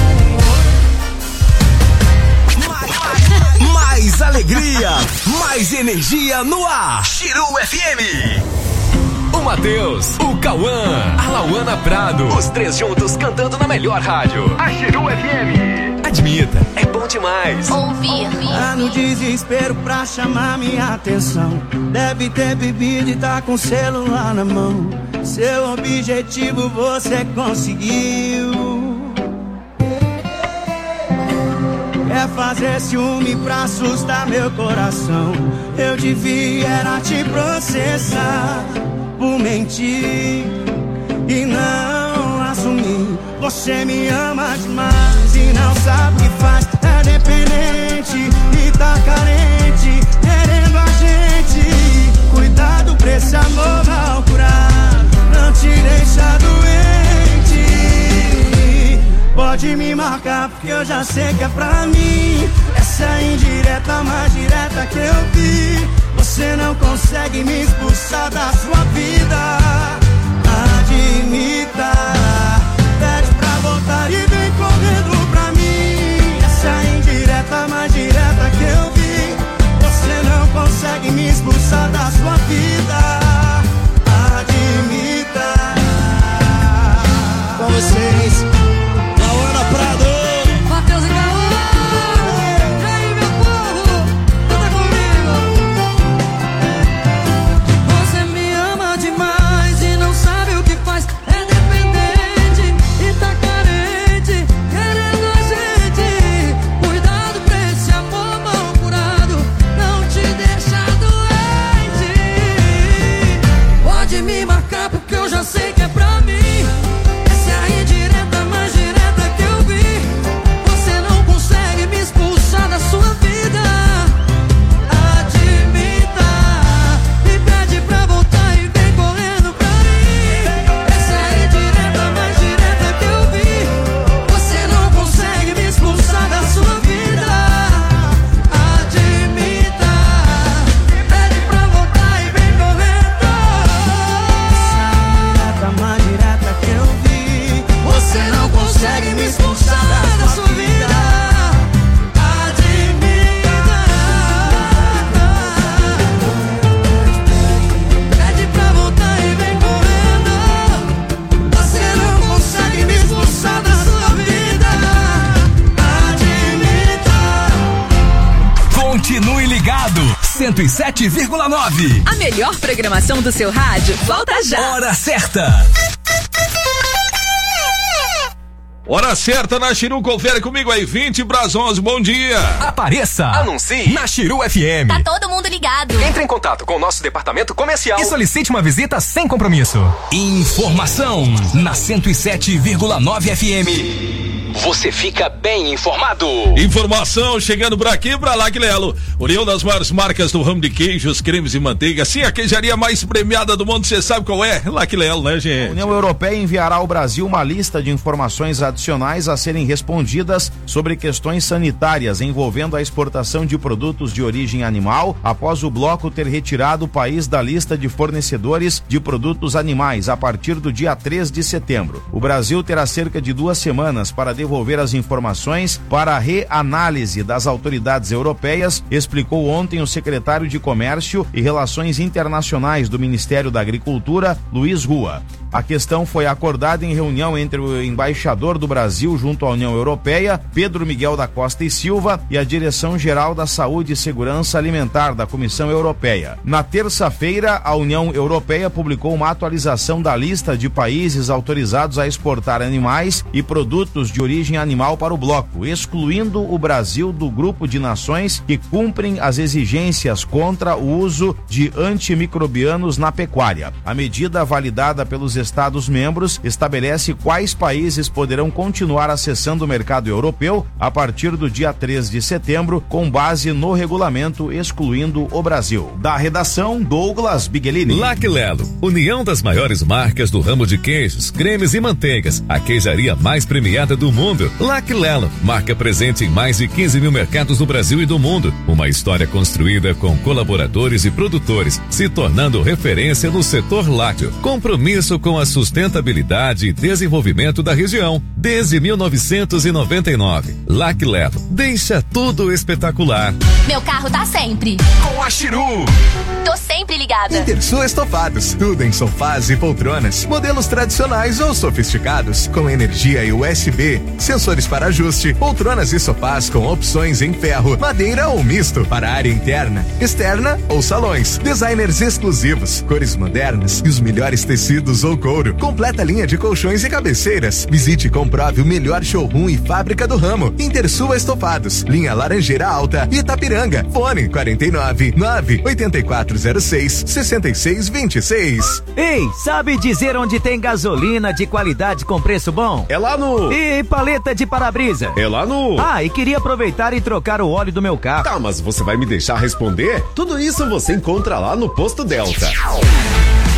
um oi. Mais alegria, mais energia no ar. Xiru F M. O Matheus, o Cauã, a Lauana Prado, os três juntos cantando na melhor rádio, a Xiru F M. Admita, é bom demais. Ouvir. Tá no desespero pra chamar minha atenção. Deve ter bebido e tá com o celular na mão. Seu objetivo você conseguiu. É fazer ciúme pra assustar meu coração. Eu devia era te processar por mentir e não assumir. Você me ama demais e não sabe o que faz. É dependente e tá carente, querendo a gente. Cuidado pra esse amor mal curar, não te deixa doente. Pode me marcar porque eu já sei que é pra mim. Essa Essa é a indireta mais direta que eu vi. Você não consegue me expulsar da sua vida. Admita, pede pra voltar e vem correndo pra mim. Essa é a indireta mais direta que eu vi. Você não consegue me expulsar da sua vida. Admita. Com vocês, Lauana Prado, Matheus e Caô. E aí, meu povo, canta comigo. Você me ama demais e não sabe o que faz. É dependente e tá carente, querendo a gente. Cuidado pra esse amor mal curado não te deixa doente. Pode me marcar porque eu já sei que é pra mim. Essa é a indireta mais direta que eu vi. Você não consegue me expulsar da sua vida. Admita e pede pra voltar e vem correndo pra mim. Essa é a indireta mais direta que eu vi. Você não consegue me expulsar da sua vida. Admita e pede pra voltar e vem correndo. essa é a indireta mais direta que eu vi. Você não consegue me expulsar da sua vida. Admita. Pede pra voltar e vem correndo. Você não consegue me expulsar da sua vida. Admita. Continue ligado. cento e sete vírgula nove. A melhor programação do seu rádio volta já. Hora certa. Hora certa na Chiru, confere comigo aí, vinte pras onze, bom dia. Apareça. Anuncie na Chiru F M. Tá todo mundo ligado. Entre em contato com o nosso departamento comercial E solicite uma visita sem compromisso. Informação na cento e sete vírgula nove F M. Você fica bem informado. Informação chegando por aqui, pra lá, Lelo. União das maiores marcas do ramo de queijos, cremes e manteiga. Sim, a queijaria mais premiada do mundo, você sabe qual é? Lá, Lelo, né, gente? A União Europeia enviará ao Brasil uma lista de informações adicionais a serem respondidas sobre questões sanitárias envolvendo a exportação de produtos de origem animal, após o bloco ter retirado o país da lista de fornecedores de produtos animais a partir do dia três de setembro. O Brasil terá cerca de duas semanas para devolver as informações para a reanálise das autoridades europeias, explicou ontem o secretário de Comércio e Relações Internacionais do Ministério da Agricultura, Luiz Rua. A questão foi acordada em reunião entre o embaixador do Brasil junto à União Europeia, Pedro Miguel da Costa e Silva, e a Direção-Geral da Saúde e Segurança Alimentar da Comissão Europeia. Na terça-feira, a União Europeia publicou uma atualização da lista de países autorizados a exportar animais e produtos de origem animal para o bloco, excluindo o Brasil do grupo de nações que cumprem as exigências contra o uso de antimicrobianos na pecuária. A medida, validada pelos Estados-membros, estabelece quais países poderão continuar acessando o mercado europeu a partir do dia três de setembro, com base no regulamento, excluindo o Brasil. Da redação, Douglas Bigelini. Laclelo, união das maiores marcas do ramo de queijos, cremes e manteigas, a queijaria mais premiada do mundo. Laclelo, marca presente em mais de quinze mil mercados no Brasil e do mundo. Uma história construída com colaboradores e produtores, se tornando referência no setor lácteo. Compromisso com a sustentabilidade e desenvolvimento da região desde mil novecentos e noventa e nove. Laclelo, deixa tudo espetacular. Meu carro tá sempre com a Chiru. Tô sempre ligada. Intersul Estofados, tudo em sofás e poltronas, modelos tradicionais ou sofisticados, com energia e U S B, sensores para ajuste, poltronas e sofás com opções em ferro, madeira ou misto, para área interna, externa ou salões, designers exclusivos, cores modernas e os melhores tecidos ou couro, completa linha de colchões e cabeceiras. Visite e comprove o melhor showroom e fábrica do ramo. Intersul Estofados, linha Laranjeira Alta, Itapiranga, fone quarenta e nove, nove oito quatro zero seis, seis seis dois seis. Ei, sabe dizer onde tem gasolina de qualidade com preço bom? É lá no... E paleta de para-brisa? É lá no... Ah, e queria aproveitar e trocar o óleo do meu carro. Tá, mas você vai me deixar responder? Tudo isso você encontra lá no Posto Delta.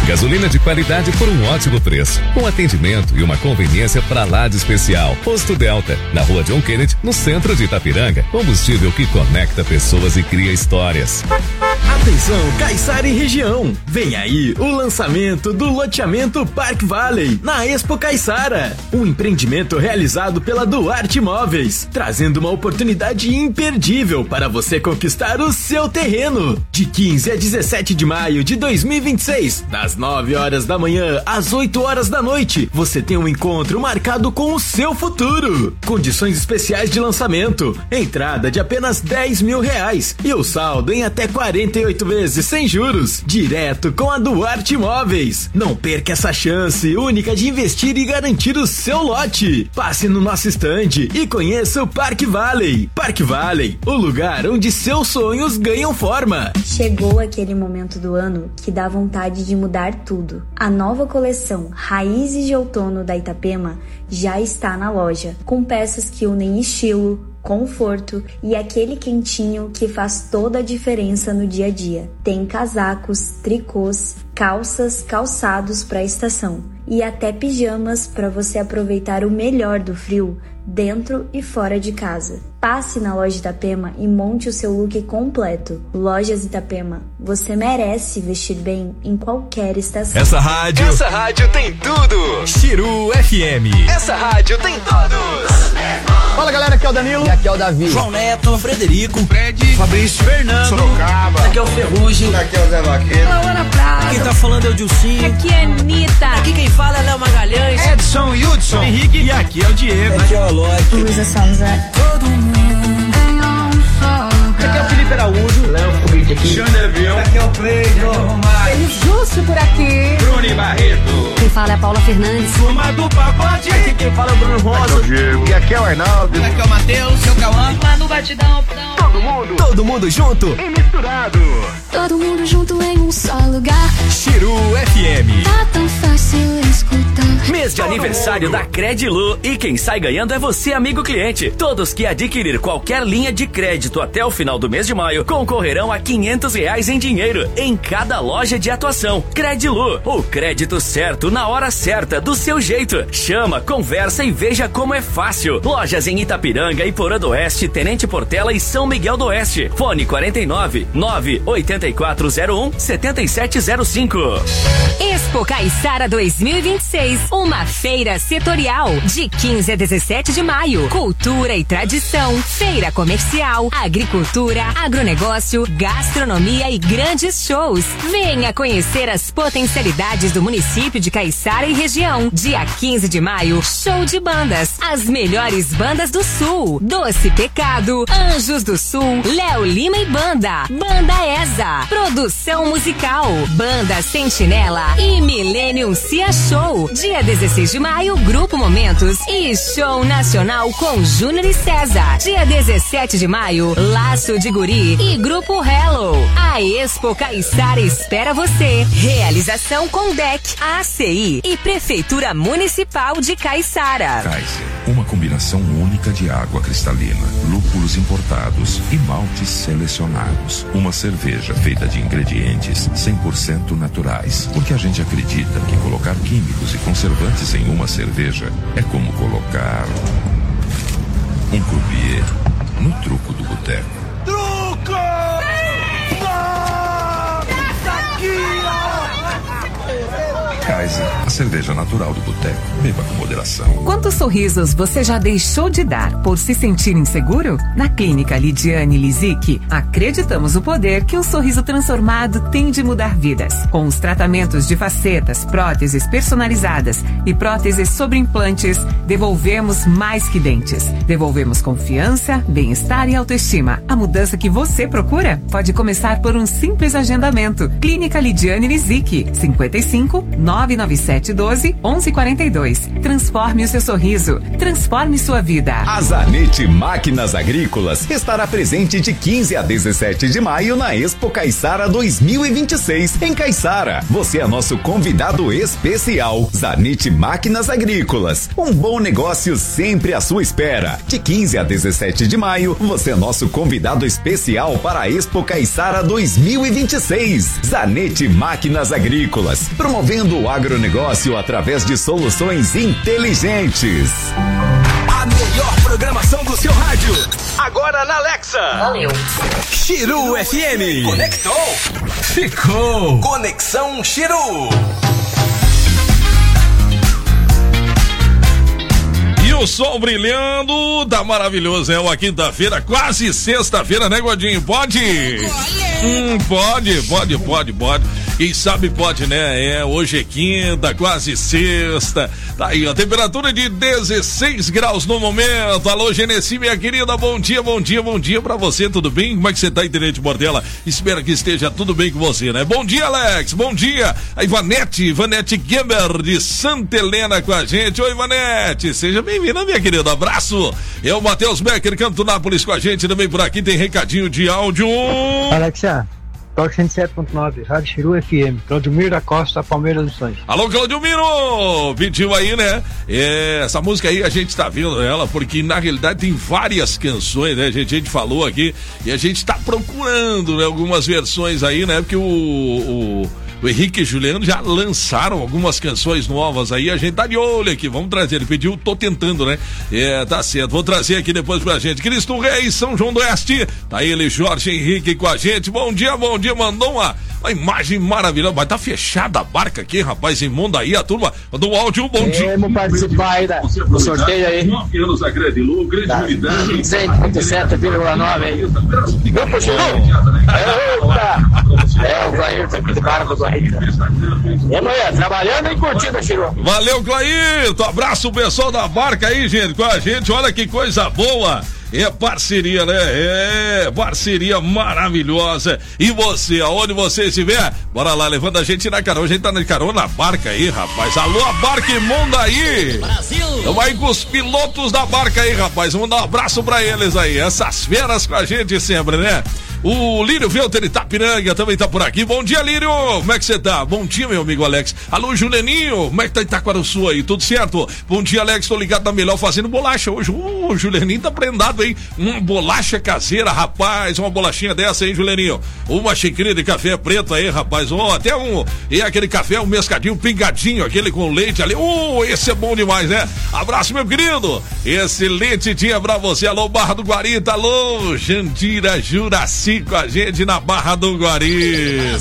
Gasolina de qualidade por um ótimo preço. Um atendimento e uma conveniência pra lá de especial. Posto Delta, na rua John Kennedy, no centro de Itapiranga. Combustível que conecta pessoas e cria histórias. Atenção, Caiçara e região. Vem aí o lançamento do loteamento Park Valley, na Expo Caiçara. Um empreendimento realizado pela Duarte Imóveis, trazendo uma oportunidade imperdível para você conquistar o seu terreno. De quinze a dezessete de maio de dois mil e vinte e seis, das nove horas da manhã às oito horas da noite, você tem um encontro marcado com o seu futuro. Condições especiais de lançamento: entrada de apenas dez mil reais e o saldo em até quarenta e oito vezes sem juros, direto com a Duarte Imóveis. Não perca essa chance única de investir e garantir o seu lote. Passe no nosso estande e conheça o Park Valley. Park Valley, o lugar onde seus sonhos ganham forma. Chegou aquele momento do ano que dá vontade de mudar tudo. A nova coleção Raízes de Outono da Itapema já está na loja, com peças que unem estilo, conforto e aquele quentinho que faz toda a diferença no dia a dia. Tem casacos, tricôs, calças, calçados para a estação e até pijamas para você aproveitar o melhor do frio dentro e fora de casa. Passe na loja Itapema e monte o seu look completo. Lojas Itapema, você merece vestir bem em qualquer estação. Essa rádio, essa rádio tem tudo. Chiru F M. Essa rádio tem todos. Fala galera, aqui é o Danilo. E aqui é o Davi. João Neto, Frederico, Fred, Fabrício, Fernando, Sorocaba. Aqui é o Ferrugem. Aqui é o Zé Vaqueiro. Laura Prado. Quem tá falando é o Dilcinho. Aqui é Anitta. Aqui quem fala é Léo Magalhães. Edson, Hudson, Henrique. E aqui é o Diego. Aqui é o Alok. Luísa Sonza. Todo mundo em um só lugar. Aqui é o Felipe Araújo. Léo Fubit aqui. Xander Avião. Aqui é o Cleiton Romário. Feliz Justo por aqui. Bruni Barreto. Quem fala é a Paula Fernandes. Turma do Pacote. Aqui quem fala é o Bruno Rosa. Aqui é o Diego. E aqui é o Arnaldo. Aqui é o Matheus. Aqui é o Cauã. Manu Batidão. Todo mundo. Todo mundo junto e misturado. Todo mundo junto em um só lugar. Chiru F M. Tá tão fácil escutar. Mês de Todo aniversário mundo. da Credilu e quem sai ganhando é você, amigo cliente. Todos que adquirir qualquer linha de crédito até o final do mês de maio concorrerão a quinhentos reais em dinheiro em cada loja de atuação. Credilu, o crédito certo na hora certa, do seu jeito. Chama, conversa e veja como é fácil. Lojas em Itapiranga, Iporã do Oeste, Tenente Portela e São Miguel do Oeste. Fone quarenta e nove, nove oito quatro zero um, sete sete zero cinco. Expo Caiçara dois mil e vinte e seis, uma feira setorial de quinze a dezessete de maio. Cultura e tradição, feira comercial, agricultura, agronegócio, gastronomia e grandes shows. Venha conhecer as potencialidades do município de Caiçara e região. Dia quinze de maio, show de bandas. As melhores bandas do Sul. Doce Pecado, Anjos do Sul, Léo Lima e Banda. Banda Eza. Produção musical. Banda Sentinela e Millennium Cia Show. Dia dezesseis de maio, Grupo Momentos e Show Nacional com Júnior e César. Dia dezessete de maio, Laço de Guri e Grupo Hello. A Expo Caiçara espera você. Realização com D E C, A C I e Prefeitura Municipal de Caiçara. Kaiser, uma combinação única de água cristalina, lúpulos importados e maltes selecionados. Uma cerveja feita de ingredientes cem por cento naturais. Porque a gente acredita que colocar químicos e conservantes em uma cerveja é como colocar um croupier no truco do boteco. Truco! Essa aqui, ó! Kaiser, a cerveja natural do boteco. Beba com moderação. Quantos sorrisos você já deixou de dar por se sentir inseguro? Na Clínica Lidiane Lizic, acreditamos no poder que um sorriso transformado tem de mudar vidas. Com os tratamentos de facetas, próteses personalizadas e próteses sobre implantes, devolvemos mais que dentes. Devolvemos confiança, bem-estar e autoestima. A mudança que você procura pode começar por um simples agendamento. Clínica Lidiane Lizic, cinquenta e cinco, nove nove nove sete um dois, um um quatro dois. Transforme o seu sorriso. Transforme sua vida. A Zanetti Máquinas Agrícolas estará presente de quinze a dezessete de maio na Expo Caiçara dois mil e vinte e seis, em Caiçara. Você é nosso convidado especial. Zanetti Máquinas Agrícolas. Um bom negócio sempre à sua espera. De quinze a dezessete de maio, você é nosso convidado especial para a Expo Caiçara dois mil e vinte e seis. Zanetti Máquinas Agrícolas, promovendo o agronegócio através de soluções inteligentes. A melhor programação do seu rádio. Agora na Alexa. Valeu. Chiru F M. Conectou. Ficou. Conexão Chiru. E o sol brilhando, tá maravilhoso, é uma quinta-feira, quase sexta-feira, né, Godinho? Pode? Hum, pode, pode, pode, pode. Quem sabe pode, né? É, hoje é quinta, quase sexta. Tá aí, a temperatura de dezesseis graus no momento. Alô, Genesi, minha querida, bom dia, bom dia, bom dia pra você, tudo bem? Como é que você tá, Internet Bordela? Espero que esteja tudo bem com você, né? Bom dia, Alex, bom dia. A Ivanete, Ivanete Geber de Santa Helena com a gente. Oi, Ivanete, seja bem-vinda, minha querida, abraço. É o Matheus Becker, Canto Nápoles com a gente também por aqui, tem recadinho de áudio. Alexia. Toque cento e sete ponto nove, Rádio Chiru F M, Claudimiro da Costa, Palmeiras dos Sonhos. Alô, Claudimiro! Pediu aí, né? É, essa música aí a gente tá vendo ela, porque na realidade tem várias canções, né? A gente, a gente falou aqui e a gente tá procurando, né, algumas versões aí, né? Porque o... o... O Henrique e Juliano já lançaram algumas canções novas aí, a gente tá de olho aqui, vamos trazer, ele pediu, tô tentando, né? É, tá certo, vou trazer aqui depois pra gente. Cristo Reis, São João do Oeste, tá ele, Jorge Henrique com a gente, bom dia, bom dia, mandou uma, uma imagem maravilhosa, mas tá fechada a barca aqui, rapaz, em Mondaí, a turma mandou um áudio, bom dia. Vamos participar aí da, do sorteio aí. nove anos a grande Lu, credibilidade. cento e trinta e sete vírgula nove aí. Vamos, Chiru! É, o Clairton aqui do cara do Clairton. E amanhã, trabalhando e curtindo, Chiru. Valeu, Clairton, abraço o pessoal da barca aí, gente, com a gente, olha que coisa boa. É parceria, né? É parceria maravilhosa. E você, aonde você estiver, bora lá, levando a gente na carona. A gente tá na carona na barca aí, rapaz. Alô, a barca em Mondaí. Brasil. Tamo aí com os pilotos da barca aí, rapaz. Vamos dar um abraço pra eles aí. Essas feras com a gente sempre, né? O Lírio Velter Itapiranga também tá por aqui. Bom dia, Lírio. Como é que você tá? Bom dia, meu amigo Alex. Alô, Julianinho. Como é que tá Itaquaruçu aí? Tudo certo? Bom dia, Alex. Tô ligado na Melhor fazendo bolacha hoje. Uh, o Julianinho tá prendado, hein? Uma bolacha caseira, rapaz. Uma bolachinha dessa, hein, Julianinho? Uma xicrinha de café preto aí, rapaz. Oh, até um. E aquele café, um mescadinho pingadinho, aquele com leite ali. Uh, esse é bom demais, né? Abraço, meu querido. Excelente dia pra você. Alô, Barra do Guarita. Alô, Jandira Juraci com a gente na Barra do Guarita.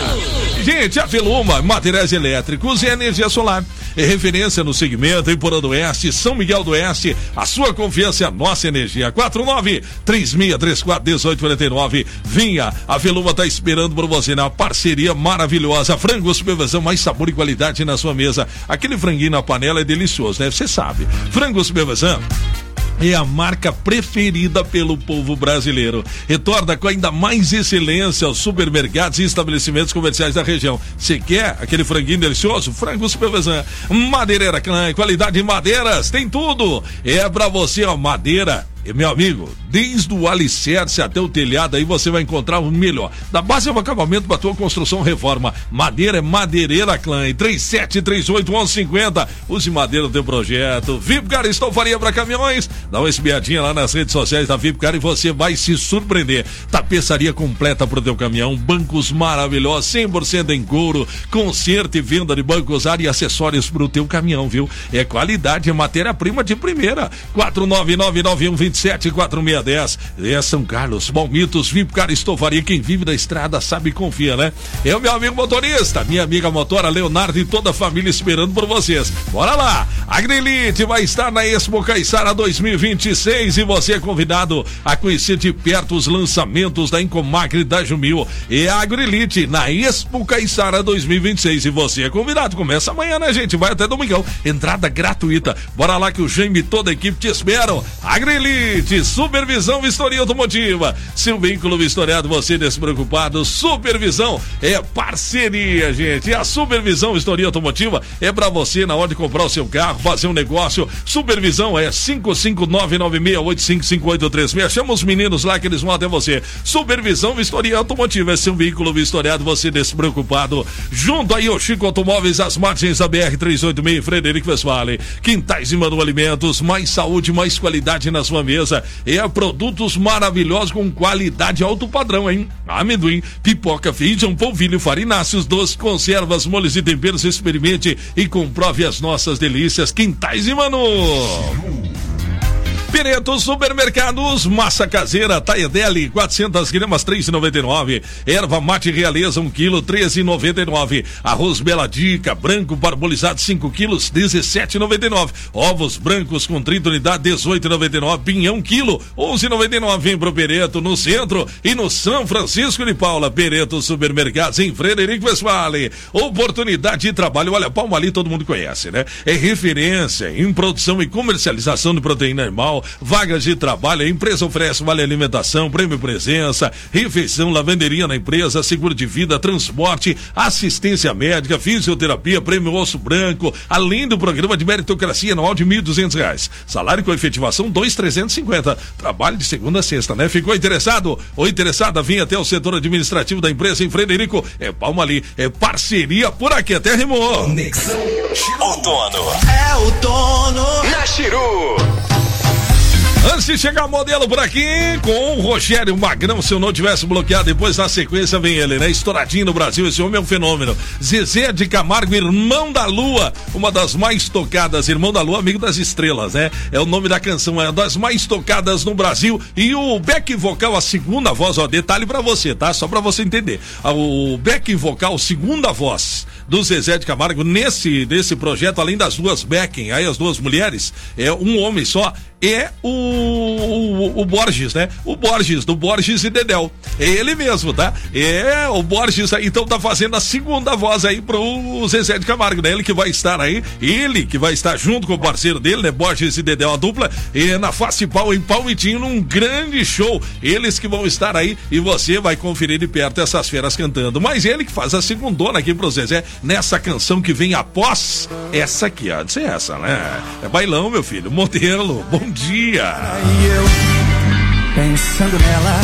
Gente, a Veluma, materiais elétricos e energia solar. É referência no segmento em Porã do Oeste, São Miguel do Oeste. A sua confiança é a nossa energia. quatro nove três seis três quatro um oito quatro nove. Vinha, a Veluma tá esperando por você na parceria maravilhosa. Frango supervisão, mais sabor e qualidade na sua mesa. Aquele franguinho na panela é delicioso, né? Você sabe. Frango supervisão é a marca preferida pelo povo brasileiro. Retorna com ainda mais excelência aos supermercados e estabelecimentos comerciais da região. Você quer aquele franguinho delicioso? Frango Supervezan. Madeireira Clã, qualidade em madeiras, tem tudo. É pra você, ó, madeira. E, meu amigo, desde o alicerce até o telhado, aí você vai encontrar o melhor. Da base ao acabamento para tua construção reforma. Madeira é Madeireira Clã. três sete três oito um um cinco zero. Use madeira do teu projeto. Vipcar Estofaria para caminhões. Dá uma espiadinha lá nas redes sociais da Vipcar e você vai se surpreender. Tapeçaria completa pro teu caminhão. Bancos maravilhosos, cem por cento em couro. Conserto e venda de bancos, área e acessórios pro teu caminhão, viu? É qualidade, é matéria-prima de primeira. quatro nove nove nove um dois sete quatro seis um zero. É São Carlos, Balmitos, Vipcar Estofaria. Quem vive da estrada sabe e confia, né? É o meu amigo motorista, minha amiga motora Leonardo e toda a família esperando por vocês. Bora lá! A Agrilite vai estar na Expo Caiçara dois mil e vinte e seis e você é convidado a conhecer de perto os lançamentos da Incomagre da Jumil. É a Agrilite na Expo Caiçara dois mil e vinte e seis e você é convidado. Começa amanhã, né, gente? Vai até domingão. Entrada gratuita. Bora lá que o Jaime e toda a equipe te esperam. Agrilite acredite, Supervisão Vistoria Automotiva. Seu veículo vistoriado, você despreocupado. Supervisão é parceria, gente. E a Supervisão Vistoria Automotiva é pra você na hora de comprar o seu carro, fazer um negócio. Supervisão é cinco cinco nove nove seis oito cinco cinco oito três seis. Chama os meninos lá que eles vão até você. Supervisão Vistoria Automotiva é seu veículo vistoriado, você despreocupado. Junto aí o Chico Automóveis, as margens da B R trezentos e oitenta e seis, Frederico Westphalen. Quintais e Manu Alimentos, mais saúde, mais qualidade na sua mesa. É produtos maravilhosos com qualidade alto padrão, hein? Amendoim, pipoca, feijão, polvilho, farináceos, doces, conservas, molhos e temperos. Experimente e comprove as nossas delícias. Quintais e Manu. Pireto Supermercados, massa caseira, Taedeli, quatrocentas gramas, três reais e noventa e nove. Erva mate Realeza, um quilo, treze reais e noventa e nove. Arroz Bela Dica, branco parbolizado, cinco quilos, dezessete reais e noventa e nove. Ovos brancos com trinta unidades, dezoito reais e noventa e nove. Pinhão, quilo, onze reais e noventa e nove. Vem pro Pireto, no centro e no São Francisco de Paula. Pireto Supermercados, em Frederico Westphalen. Oportunidade de trabalho, olha, Palmali todo mundo conhece, né? É referência em produção e comercialização de proteína animal. Vagas de trabalho, a empresa oferece vale alimentação, prêmio presença, refeição, lavanderia na empresa, seguro de vida, transporte, assistência médica, fisioterapia, prêmio osso branco, além do programa de meritocracia anual de mil e duzentos reais. Salário com efetivação dois mil trezentos e cinquenta. Trabalho de segunda a sexta, né? Ficou interessado ou interessada? Vem até o setor administrativo da empresa em Frederico. É Palmali, é parceria por aqui, até rimou. Conexão Outono. É outono na Chiru. Antes de chegar o modelo por aqui, com o Rogério Magrão, se eu não tivesse bloqueado, depois na sequência vem ele, né? Estouradinho no Brasil, esse homem é um fenômeno. Zezé de Camargo, Irmão da Lua, uma das mais tocadas, Irmão da Lua, amigo das estrelas, né? É o nome da canção, é uma das mais tocadas no Brasil. E o back vocal, a segunda voz, ó, detalhe pra você, tá? Só pra você entender. O back vocal, segunda voz do Zezé de Camargo, nesse, nesse projeto, além das duas backing, aí as duas mulheres, é um homem só, é o, o, o Borges, né? O Borges, do Borges e Dedéu. É ele mesmo, tá? É o Borges aí, então tá fazendo a segunda voz aí pro Zezé de Camargo, né? Ele que vai estar aí, ele que vai estar junto com o parceiro dele, né? Borges e Dedéu, a dupla, é, na Face Pau, em Palmitinho, num grande show. Eles que vão estar aí e você vai conferir de perto essas feras cantando. Mas ele que faz a segundona aqui pro Zezé, nessa canção que vem após essa aqui, ó. Dizer essa, né? É bailão, meu filho, modelo, bom dia. E eu pensando nela,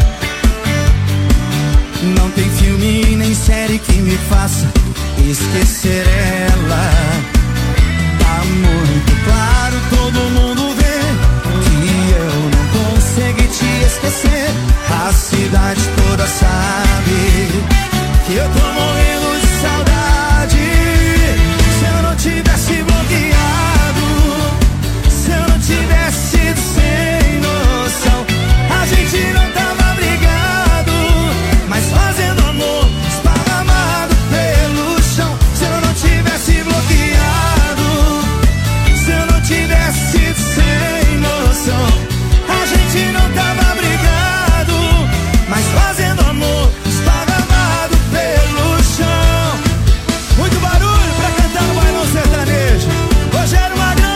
não tem filme nem série que me faça esquecer ela. Tá muito claro, todo mundo vê que eu não consegui te esquecer. A cidade toda sabe que eu tô morrendo de saudade. Se eu não tivesse bloqueado, se eu não tivesse sido sem noção, a gente não tava brigado, mas fazendo amor esparramado pelo chão. Se eu não tivesse bloqueado, se eu não tivesse sido sem noção, a gente não tava brigado, mas fazendo amor esparramado pelo chão. Muito barulho pra cantar no bailão sertanejo. Rogério Magrão.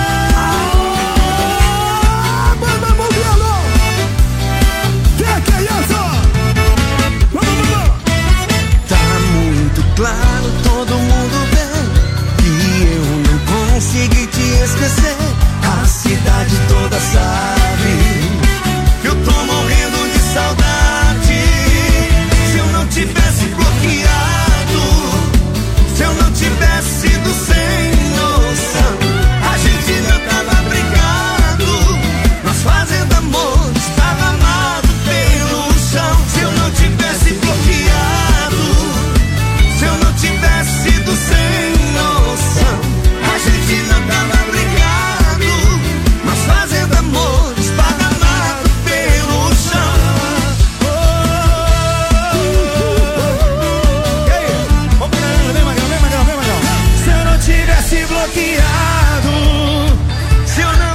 Claro, todo mundo vê que eu não consegui te esquecer. A cidade toda sabe que eu tô morrendo de saudade. Se eu não tivesse bloqueado, se eu não tivesse sido sem noção, a gente não tava brigado, nós fazendo amor esparramado pelo chão. Se eu não tivesse bloqueado, se eu não tivesse sido sem noção, a gente não tava brigado, mas fazendo amor esparramado pelo chão. Oh, oh, oh. E aí? Vamos pegar, vem Magrão, vem Magrão, vem Magrão. Se eu não tivesse bloqueado, se eu não...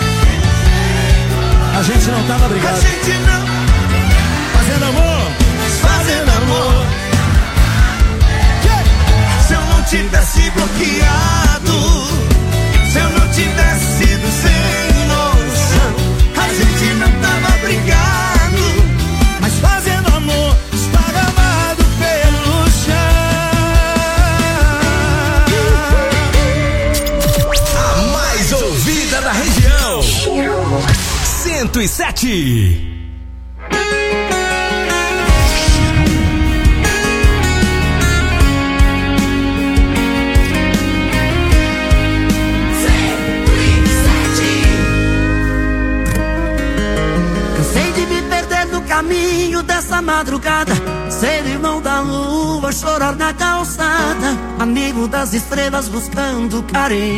A gente não tava brigado, a gente não... Fazendo amor, fazendo amor. Se eu não tivesse bloqueado, se eu não tivesse sido sem noção, e sete. Cansei de me perder no caminho dessa madrugada, ser irmão da lua, chorar na calçada, amigo das estrelas buscando carinho.